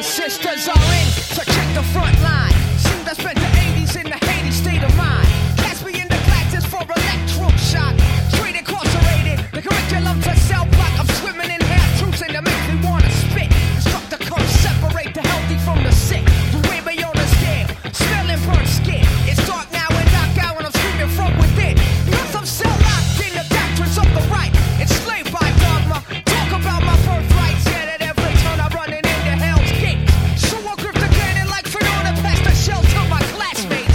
The sisters are in, so check the front line. Seemed I spent the 80s in the Haiti state of mind. Cast me in the Galactus for electro shock. Straight incarcerated, the curriculum to cell block. I'm swimming in half truths and it makes me wanna spit. Instructor come separate the healthy from the sick. The way beyond the scale, smelling burnt skin. It's dark now and knockout and I'm screaming from within. Cause I'm cell locked in the doctrines of the right. Enslaved by dogma. Talk about my birthright. Yeah, at every turn I'm running into hell's gate. So I grip the cannon like Fernanda past the shell to my classmates.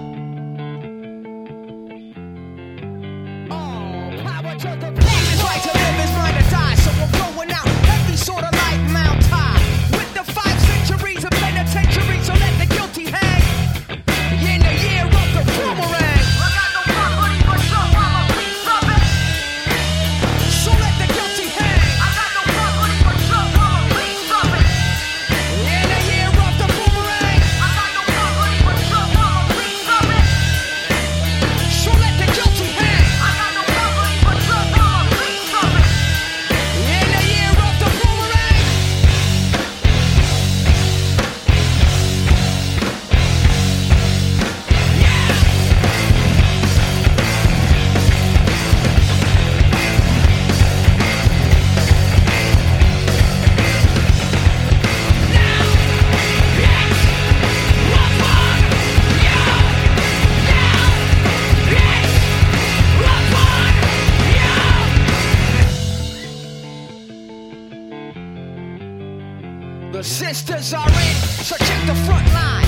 Oh, power to the people. His right to live is mine to die. So I'm going out heavy sort of like Mount High. With the 5 centuries of penitentiary, so let the guilty hang. In the year of the boomerang. I got no property but some, I'm a piece of it. So let the guilty hang. I got no property but some, I'm a piece of it. In the year of the boomerang. I got no property but some, I'm a piece of it. So let the guilty hang. I got no property but some, I'm a piece of it. In the year of the boomerang. The sisters are in, so check the front line.